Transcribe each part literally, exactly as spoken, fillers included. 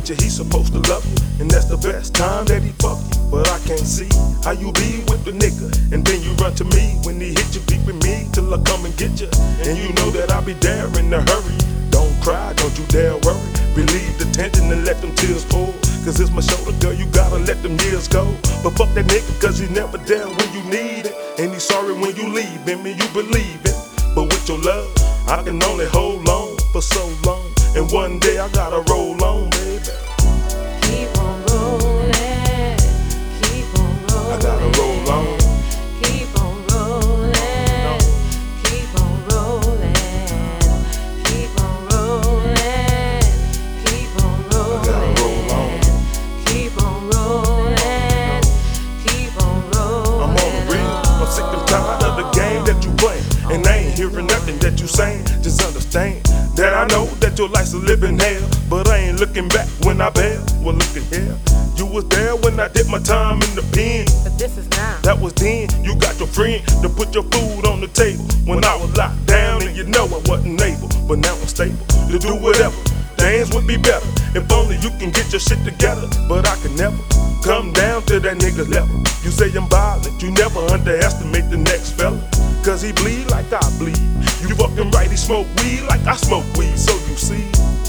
with you, he's supposed to love you, and that's the best time that he fuck you. But I can't see how you be with the nigga, and then you run to me when he hit you, beat with me till I come and get you. And you know that I'll be there in a hurry. Don't cry, don't you dare worry. Relieve the tension and let them tears pour. Cause it's my shoulder, girl, you gotta let them years go. But fuck that nigga, cause he's never there when you need it. And he's sorry when you leave him and you believe it. But with your love, I can only hold on for so long. And one day I gotta roll on, baby. Keep on rolling, keep on rolling. I gotta roll on. Keep on rolling, keep on rolling, keep on rolling, keep on rolling. I gotta roll on. Keep on rolling, keep on rolling. I'm on the real, I'm sick and tired of the game that you playing. And I ain't hearing nothing that you saying. Just understand that I know that your life's a living hell, but I ain't looking back when I bail. Well, look at here, you was there when I did my time in the pen. But this is now. That was then. You got your friend to put your food on the table when I was locked down, and you know I wasn't able. But now I'm stable to do whatever. Things would be better if only you can get your shit together. But I can never come down to that nigga level. You say I'm violent, you never underestimate the next fella. Cause he bleed like I bleed. You fucking right, he smoke weed like I smoke weed. So you see,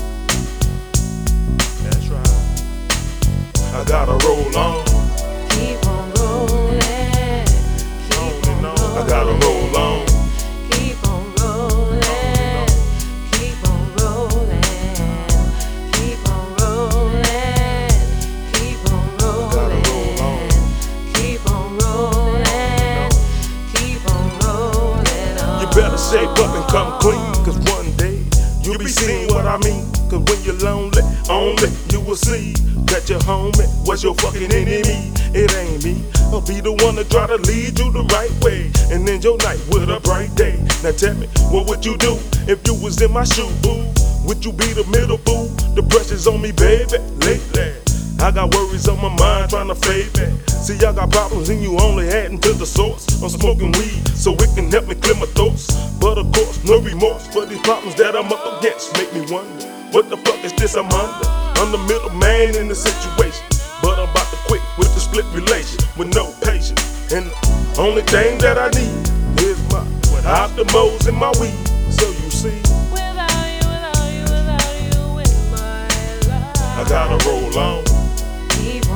that's right, I gotta roll on. Keep on rolling, keep on rolling. I gotta roll on. Keep on rolling, keep on rolling, keep on rolling, keep on rolling, keep on rolling, keep on rolling on. You better shape up and come clean, cause one day you'll be seeing what I mean. Cause when you're lonely, only you will see that your homie was your fucking enemy. It ain't me, I'll be the one to try to lead you the right way and end your night with a bright day. Now tell me, what would you do if you was in my shoe, boo? Would you be the middle, boo? The pressure's on me, baby, lately I got worries on my mind trying to fade back. See, I got problems and you only adding to the source. I'm smoking weed so it can help me clear my thoughts. But of course, no remorse for these problems that I'm up against. Make me wonder, what the fuck is this I'm under? I'm the middle man in the situation, but I'm about to quit with the split relation with no patience. And the only thing that I need is my Optimos and my weed. So you see, Without you, without you, without you in my life, I gotta roll on. keep